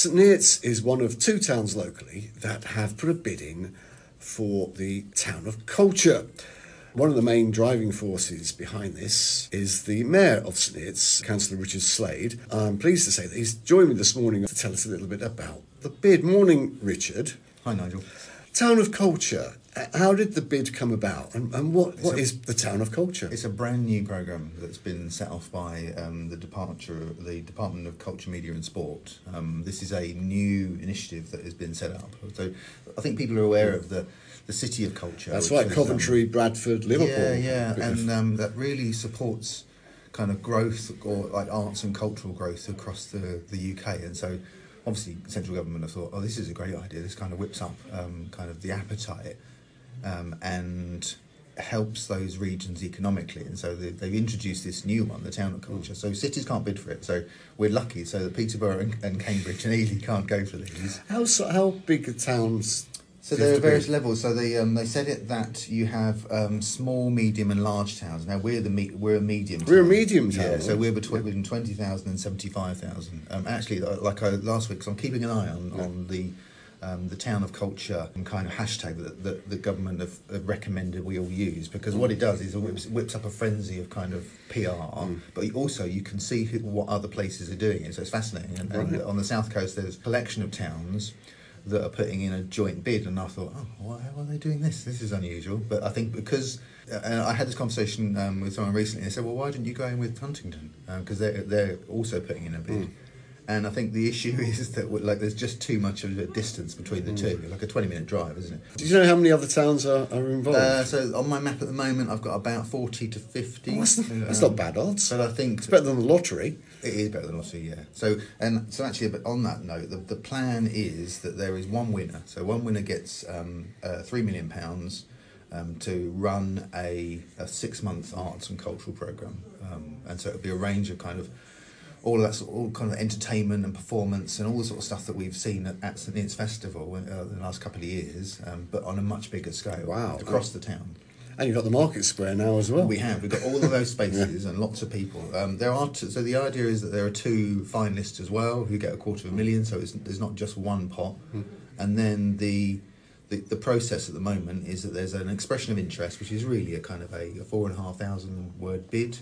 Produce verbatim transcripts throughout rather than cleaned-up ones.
St Neots is one of two towns locally that have put a bid in for the Town of Culture. One of the main driving forces behind this is the Mayor of St Neots, Councillor Richard Slade. I'm pleased to say that he's joined me this morning to tell us a little bit about the bid. Morning, Richard. Hi, Nigel. Town of Culture. How did the bid come about, and, and what, what a, is the Town of Culture? It's a brand new programme that's been set off by um, the departure, the Department of Culture, Media and Sport. Um, this is a new initiative that has been set up. So I think people are aware of the, the City of Culture. That's right, is, Coventry, um, Bradford, Liverpool. Yeah, yeah, and um, that really supports kind of growth, or like arts and cultural growth across the, the U K. And so obviously central government have thought, oh, this is a great idea. This kind of whips up um, kind of the appetite. Um, and helps those regions economically, and so they, they've introduced this new one, the Town of Culture. So cities can't bid for it, so we're lucky so that Peterborough and, and Cambridge and Ely can't go for these. How so, how big are towns? So there are various levels. So they um, they said it that you have um, small, medium, and large towns. Now we're the me- we're a medium. We're town. a medium town. Yeah. So we're between, between twenty thousand and seventy five thousand. Um, actually, like I, last week, so I'm keeping an eye on yeah. on the. Um, the Town of Culture kind of hashtag that, that the government have, have recommended we all use, because what it does is it whips, whips up a frenzy of kind of P R, mm. but also you can see who, what other places are doing it, so it's fascinating. And, and on the south coast there's a collection of towns that are putting in a joint bid, and I thought, oh, why are they doing this? This is unusual. But I think because, and I had this conversation um, with someone recently, and they said, well, why didn't you go in with Huntingdon? Because um, they're, they're also putting in a bid. Mm. And I think the issue is that like there's just too much of a distance between the mm. two, like a twenty minute drive, isn't it? Do you know how many other towns are, are involved? Uh, so on my map at the moment, I've got about forty to fifty. Oh, that's not, that's um, not bad odds. But I think it's better than the lottery. It is better than the lottery, yeah. So and so actually, but on that note, the, the plan is that there is one winner. So one winner gets um, uh, three million pounds um, to run a, a six month arts and cultural programme, um, and so it'll be a range of kind of. All of that sort of, all kind of entertainment and performance and all the sort of stuff that we've seen at, at St Neots Festival uh, in the last couple of years, um, but on a much bigger scale. Wow! Across the town. And you've got the Market Square now as well. We have. We've got all of those spaces yeah. and lots of people. Um, there are t- so the idea is that there are two finalists as well who get a quarter of a million. So it's, there's not just one pot, mm. and then the. The, the process at the moment is that there's an expression of interest, which is really a kind of a, a four and a half thousand word bid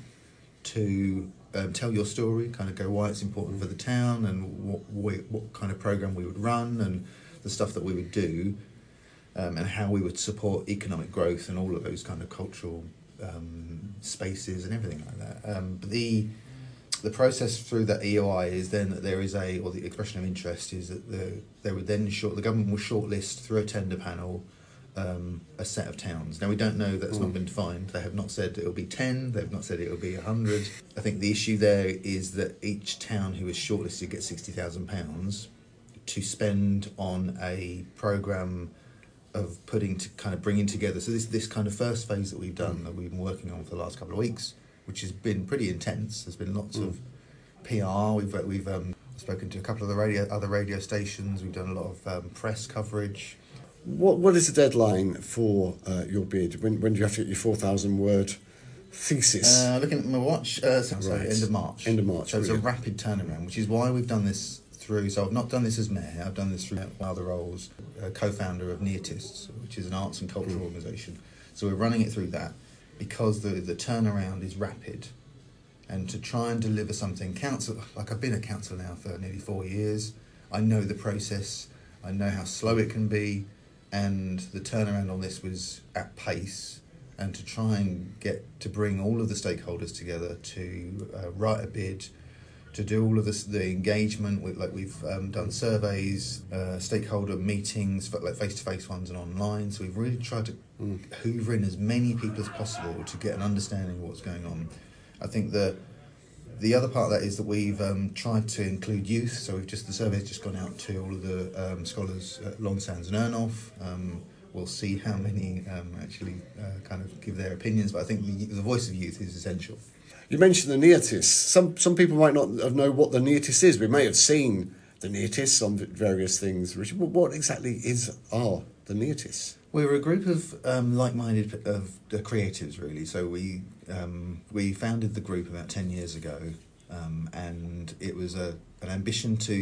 to um, tell your story, kind of go why it's important for the town and what we, what kind of programme we would run and the stuff that we would do, um, and how we would support economic growth and all of those kind of cultural um, spaces and everything like that. Um, but the the process through the E O I is then that there is a, or the expression of interest is that the they would then short the government will shortlist through a tender panel um, a set of towns. Now we don't know, that's mm. not been defined. They have not said it'll be ten. They've not said it'll be a hundred. I think the issue there is that each town who is shortlisted gets sixty thousand pounds to spend on a programme of putting to kind of bringing together. So this this kind of first phase that we've done mm. that we've been working on for the last couple of weeks, which has been pretty intense. There's been lots mm. of P R. We've we've um, spoken to a couple of the radio other radio stations. We've done a lot of um, press coverage. What what is the deadline for uh, your bid? When when do you have to get your four thousand word thesis? Uh, looking at my watch, uh, so, right. so end of March. End of March. So brilliant. It's a rapid turnaround, which is why we've done this through. So I've not done this as mayor. I've done this through one of the roles, uh, co-founder of Neotists, which is an arts and cultural mm. organisation. So we're running it through that because the the turnaround is rapid, and to try and deliver something. Council, like I've been a councillor now for nearly four years. I know the process. I know how slow it can be. And the turnaround on this was at pace, and to try and get to bring all of the stakeholders together to uh, write a bid, to do all of this, the engagement with, like we've um, done surveys, uh, stakeholder meetings, like face-to-face ones and online. So we've really tried to mm. hoover in as many people as possible to get an understanding of what's going on. I think the the other part of that is that we've um, tried to include youth. So we've just the survey's just gone out to all of the um, scholars at Longstands and Ernolf. Um, we'll see how many um, actually uh, kind of give their opinions. But I think the, the voice of youth is essential. You mentioned the Neotists. Some some people might not know what the Neotist is. We may have seen the Neotists on various things. Richard, what exactly is are the Neotists? We're a group of um, like-minded of uh, creatives, really. So we um, we founded the group about ten years ago, um, and it was a an ambition to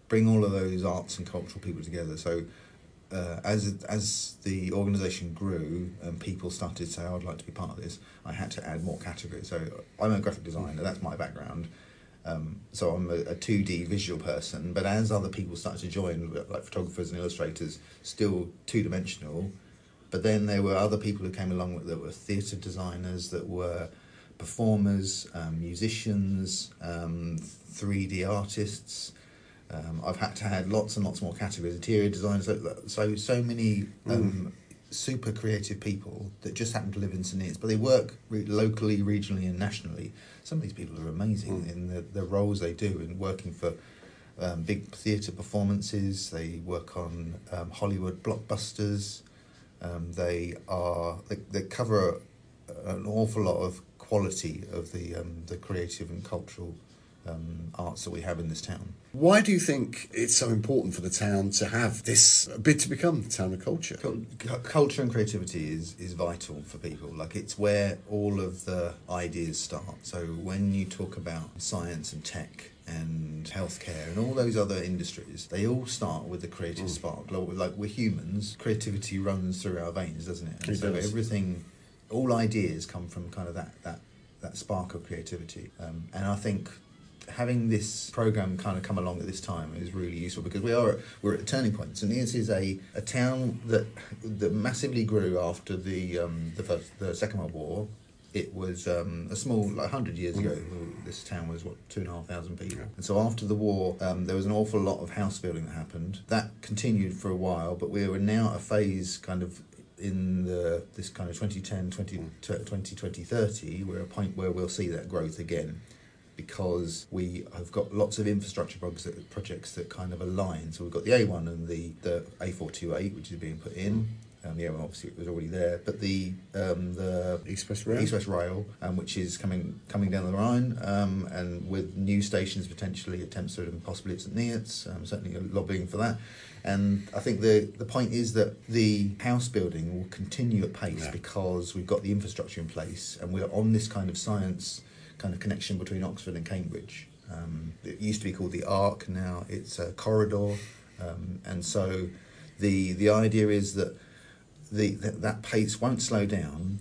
bring all of those arts and cultural people together. So uh, as as the organisation grew and people started to say, oh, I'd like to be part of this, I had to add more categories. So I'm a graphic designer, that's my background. Um, so I'm a, a two D visual person, but as other people started to join, like photographers and illustrators, still two-dimensional, but then there were other people who came along with, that were theatre designers, that were performers, um, musicians, um, three D artists. Um, I've had to add lots and lots more categories, interior designers, so so, so many um, mm. super creative people that just happen to live in St Neots, but they work re- locally, regionally and nationally. Some of these people are amazing mm. in the, the roles they do in working for um, big theatre performances. They work on um, Hollywood blockbusters. Um, they are they, they cover an awful lot of quality of the um, the creative and cultural um, arts that we have in this town. Why do you think it's so important for the town to have this bid to become the town of culture? Culture and creativity is, is vital for people. Like, it's where all of the ideas start. So when you talk about science and tech and healthcare and all those other industries, they all start with the creative mm. spark. Like, we're humans, creativity runs through our veins, doesn't it? And it so does. everything, all ideas come from kind of that that, that spark of creativity. Um, and I think having this program kind of come along at this time is really useful, because we are we're at a turning point. St Neots is a, a town that that massively grew after the um, the first the Second World War. It was um, a small, like a hundred years ago, this town was, what, two and a half thousand people. Yeah. And so after the war, um, there was an awful lot of house building that happened. That continued for a while, but we are now at a phase kind of in the this kind of twenty ten, twenty, twenty twenty, thirty, we're at a point where we'll see that growth again, because we have got lots of infrastructure projects that, projects that kind of align. So we've got the A one and the, the A four twenty-eight, which is being put in. Um, the A one, obviously, it was already there, but the um, the East West Rail, East West Rail, um, which is coming coming down the Rhine, um, and with new stations potentially at Tempsford and possibly at St Neots, um, certainly lobbying for that. And I think the the point is that the house building will continue at pace, yeah. because we've got the infrastructure in place, and we're on this kind of science kind of connection between Oxford and Cambridge. Um, it used to be called the Arc, now it's a corridor, um, and so the the idea is that the that, that pace won't slow down,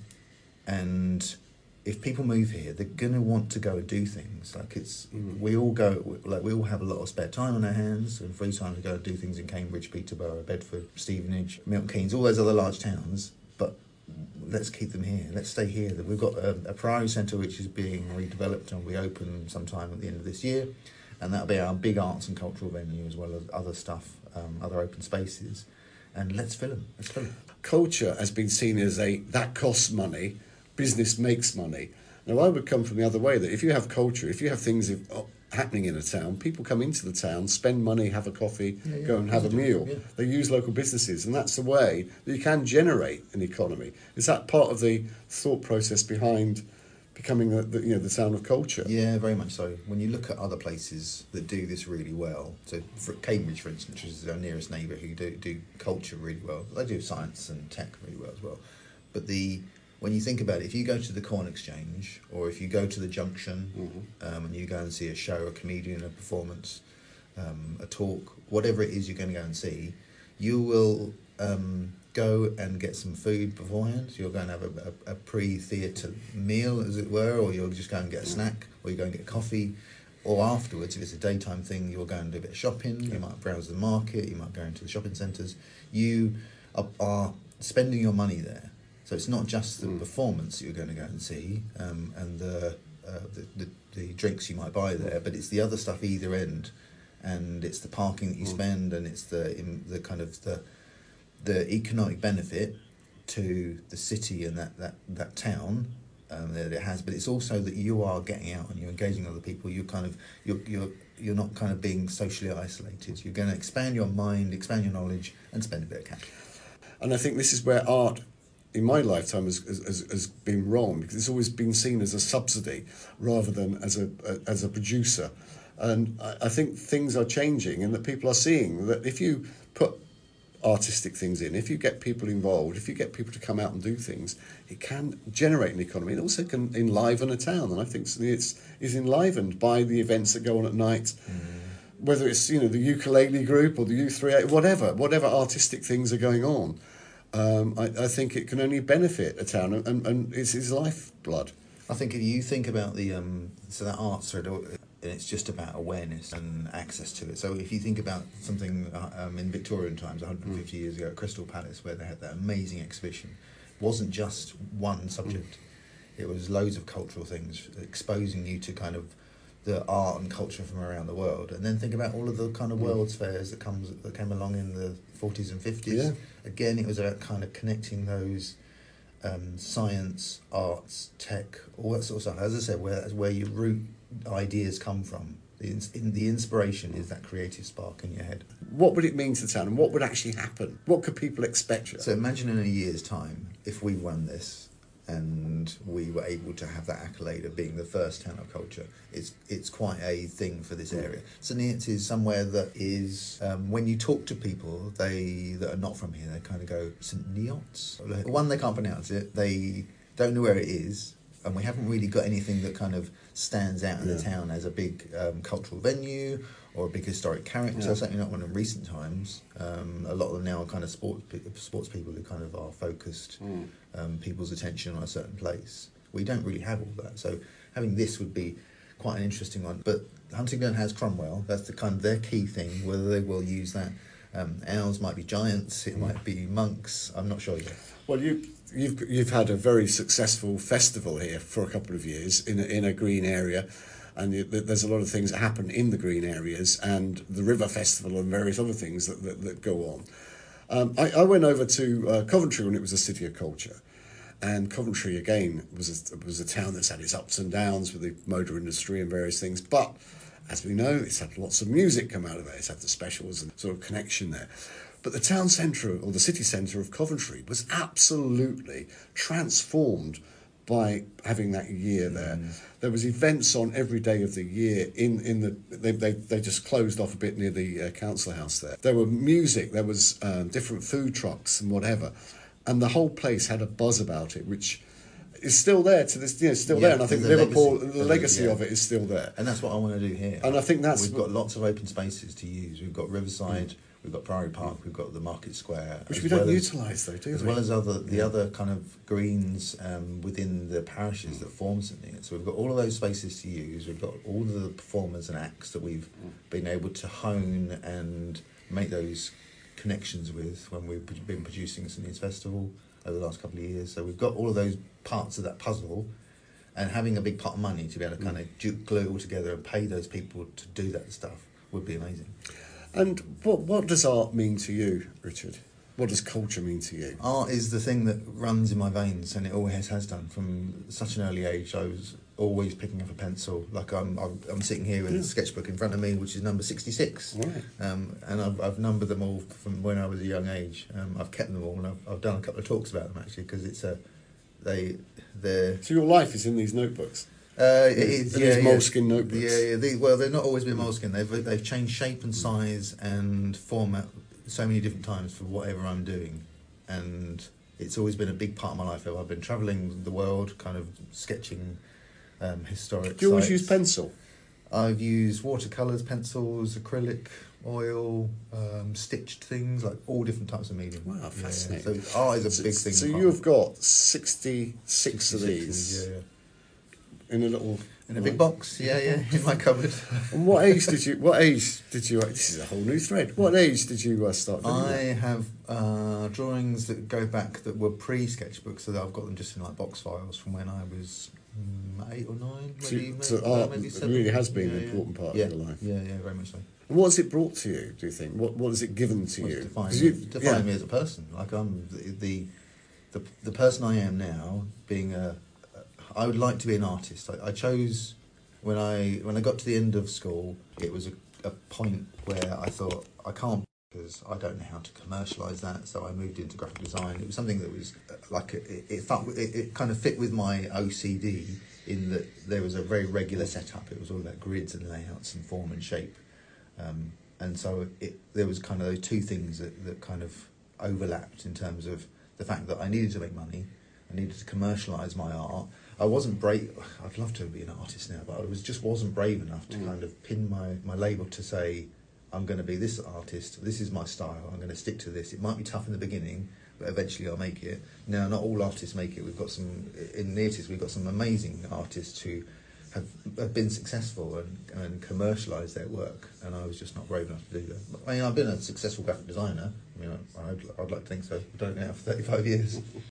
and if people move here, they're gonna want to go and do things. Like, it's mm. we all go like we all have a lot of spare time on our hands and free time to go and do things in Cambridge, Peterborough, Bedford, Stevenage, Milton Keynes, all those other large towns. But let's keep them here. Let's stay here. We've got a, a Priory Centre which is being redeveloped and will be open sometime at the end of this year, and that'll be our big arts and cultural venue, as well as other stuff, um, other open spaces. And let's fill them. Let's fill them. Culture has been seen as a that costs money, business makes money. Now, I would come from the other way, that if you have culture, if you have things if, oh, happening in a town, people come into the town, spend money, have a coffee, yeah, yeah, go and have a meal. Yeah. They use local businesses, and that's the way that you can generate an economy. Is that part of the thought process behind becoming the, the you know the town of culture? Yeah, very much so. When you look at other places that do this really well, so for Cambridge, for instance, which is our nearest neighbour, who do do culture really well. They do science and tech really well as well. But the when you think about it, if you go to the Corn Exchange, or if you go to the Junction, mm-hmm. um, and you go and see a show, a comedian, a performance, um, a talk, whatever it is you're going to go and see, you will um, go and get some food beforehand. So you'll go and have a, a, a pre-theatre meal, as it were, or you'll just go and get a snack, or you go and get coffee, or afterwards, if it's a daytime thing, you'll go and do a bit of shopping. Yeah. You might browse the market, you might go into the shopping centres. You are, are spending your money there. So it's not just the mm. performance that you're going to go and see, um, and the, uh, the, the the drinks you might buy there, but it's the other stuff either end, and it's the parking that you mm. spend, and it's the in, the kind of the the economic benefit to the city and that that that town um, that it has. But it's also that you are getting out and you're engaging other people. You're kind of you're you're you're not kind of being socially isolated. You're going to expand your mind, expand your knowledge, and spend a bit of cash. And I think this is where art, in my lifetime, has, has, has been wrong, because it's always been seen as a subsidy rather than as a, a as a producer. And I, I think things are changing, and that people are seeing that if you put artistic things in, if you get people involved, if you get people to come out and do things, it can generate an economy. It also can enliven a town, and I think it's is enlivened by the events that go on at night. Mm. whether it's, you know, the ukulele group or the U three A, whatever, whatever artistic things are going on, um, I, I think it can only benefit a town, and, and it's his lifeblood. I think if you think about the um, so that art thread, and it's just about awareness and access to it. So if you think about something um, in Victorian times, one hundred fifty mm. years ago at Crystal Palace, where they had that amazing exhibition, it wasn't just one subject. Mm. It was loads of cultural things, exposing you to kind of the art and culture from around the world. And then think about all of the kind of world's fairs that comes that came along in the forties and fifties. Yeah. Again, it was about kind of connecting those um, science, arts, tech, all that sort of stuff. As I said, where that's where your root ideas come from. The, ins- in, the inspiration is that creative spark in your head. What would it mean to the town, and what would actually happen? What could people expect? So imagine in a year's time, if we run this, and we were able to have that accolade of being the first town of culture. It's it's quite a thing for this area. St Neots is somewhere that is, um, when you talk to people they that are not from here, they kind of go, St Neots? One, they can't pronounce it, they don't know where it is, and we haven't really got anything that kind of stands out in yeah. the town as a big um, cultural venue or a big historic character. Yeah. Certainly not one in recent times. Um, a lot of them now are kind of sports sports people who kind of are focused mm. um, people's attention on a certain place. We don't really have all that, so having this would be quite an interesting one. But Huntingdon has Cromwell. That's the kind of their key thing. Whether they will use that, um, ours might be giants. It mm. might be monks. I'm not sure yet. Well, you. You've you've had a very successful festival here for a couple of years in a, in a green area, and you, there's a lot of things that happen in the green areas, and the River Festival and various other things that that, that go on. Um, I, I went over to uh, Coventry when it was a city of culture, and Coventry again was a, was a town that's had its ups and downs with the motor industry and various things, but as we know, it's had lots of music come out of it. It's had the specials and sort of connection there. But the town centre, or the city centre of Coventry, was absolutely transformed by having that year there. Mm. There was events on every day of the year. In in the they they, they just closed off a bit near the uh, council house there. There were music. There was um, different food trucks and whatever, and the whole place had a buzz about it, which is still there to this. You know, still yeah, there. And I think the Liverpool, legacy, the legacy yeah. of it is still there. And that's what I want to do here. And I think that's we've got lots of open spaces to use. We've got Riverside. Mm. We've got Priory Park, we've got the Market Square. Which we don't well utilise though, do as we? As well as other the yeah. other kind of greens um, within the parishes that form St Neots. So we've got all of those spaces to use. We've got all of the performers and acts that we've been able to hone and make those connections with when we've been producing St Neots Festival over the last couple of years. So we've got all of those parts of that puzzle, and having a big pot of money to be able to kind of glue it all together and pay those people to do that stuff would be amazing. And what what does art mean to you, Richard? What does culture mean to you? Art is the thing that runs in my veins, and it always has done. From such an early age, I was always picking up a pencil. Like I'm, I'm, I'm sitting here with yeah. a sketchbook in front of me, which is number sixty-six. Right. Um, and I've, I've numbered them all from when I was a young age. Um, I've kept them all, and I've, I've done a couple of talks about them actually, because it's a, they, they're. So your life is in these notebooks. Uh, it is, yeah, these yeah. moleskin notebooks. Yeah, yeah. They, well, they've not always been moleskin. They've they've changed shape and size and format so many different times for whatever I'm doing, and it's always been a big part of my life. I've been travelling the world, kind of sketching um, historic. Do you always sites. use pencil? I've used watercolours, pencils, acrylic, oil, um, stitched things, like all different types of medium. Wow, fascinating. Yeah, so art is a so, big thing. So you've got sixty-six, sixty-six of these. Yeah, yeah. In a little, in a big box, yeah, yeah, in my cupboard. And what age did you? What age did you? This is a whole new thread. What age did you uh, start? Doing I that? have uh, drawings that go back that were pre-sketchbook, so that I've got them just in like box files from when I was um, eight or nine, maybe. maybe so art maybe seven. Really has been yeah, an important part yeah. of your life. Yeah, yeah, very much so. And what has it brought to you? Do you think? What What has it given to well, you? Define, you, define yeah. me as a person. Like I'm the, the the the person I am now, being a. I would like to be an artist. I, I chose when I when I got to the end of school. It was a, a point where I thought I can't because I don't know how to commercialise that. So I moved into graphic design. It was something that was like it it, felt, it, it kind of fit with my O C D in that there was a very regular setup. It was all about grids and layouts and form and shape, um, and so it there was kind of those two things that, that kind of overlapped in terms of the fact that I needed to make money. I needed to commercialise my art. I wasn't brave. I'd love to be an artist now, but I was just wasn't brave enough to mm. kind of pin my, my label to say, I'm going to be this artist, this is my style, I'm going to stick to this. It might be tough in the beginning, but eventually I'll make it. Now, not all artists make it. We've got some, in Neotis, we've got some amazing artists who have, have been successful and, and commercialised their work, and I was just not brave enough to do that. I mean, I've been a successful graphic designer. I mean, I, I'd, I'd like to think so. I've done it now for thirty-five years.